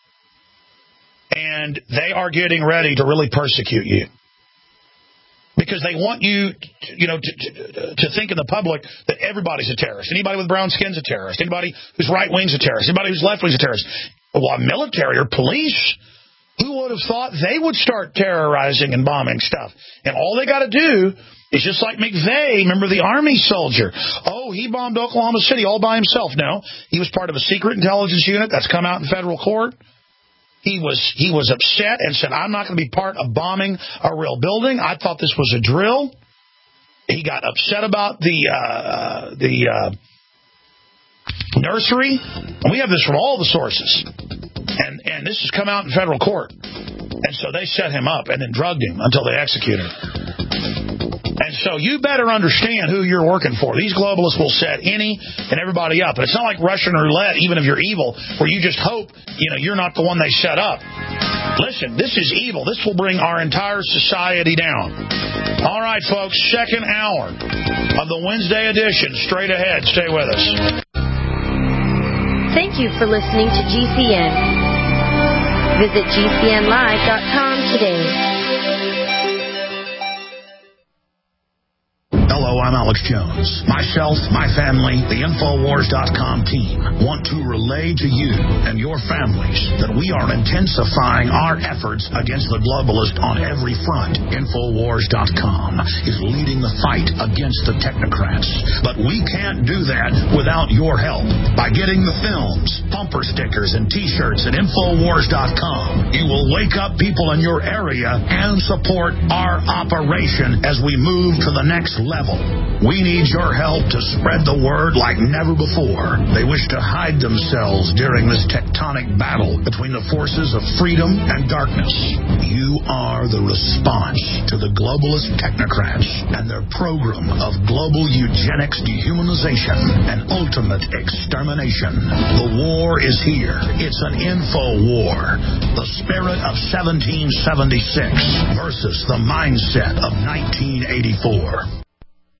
And they are getting ready to really persecute you. Because they want you, to think in the public that everybody's a terrorist. Anybody with brown skin's a terrorist. Anybody who's right wing's a terrorist. Anybody who's left wing's a terrorist. Well, military or police, who would have thought they would start terrorizing and bombing stuff? And all they got to do is just like McVeigh, remember the Army soldier? Oh, he bombed Oklahoma City all by himself. No, he was part of a secret intelligence unit that's come out in federal court. He was upset and said, I'm not going to be part of bombing a real building. I thought this was a drill. He got upset about the nursery. And we have this from all the sources. And this has come out in federal court. And so they set him up and then drugged him until they executed him. And so you better understand who you're working for. These globalists will set any and everybody up. And it's not like Russian roulette, even if you're evil, where you just hope, you're not the one they set up. Listen, this is evil. This will bring our entire society down. All right, folks, second hour of the Wednesday edition. Straight ahead. Stay with us. Thank you for listening to GCN. Visit GCNlive.com today. Hello, I'm Alex Jones. Myself, my family, the Infowars.com team want to relay to you and your families that we are intensifying our efforts against the globalist on every front. Infowars.com is leading the fight against the technocrats. But we can't do that without your help. By getting the films, bumper stickers, and T-shirts at Infowars.com, you will wake up people in your area and support our operation as we move to the next level. We need your help to spread the word like never before. They wish to hide themselves during this tectonic battle between the forces of freedom and darkness. You are the response to the globalist technocrats and their program of global eugenics, dehumanization, and ultimate extermination. The war is here. It's an info war. The spirit of 1776 versus the mindset of 1984.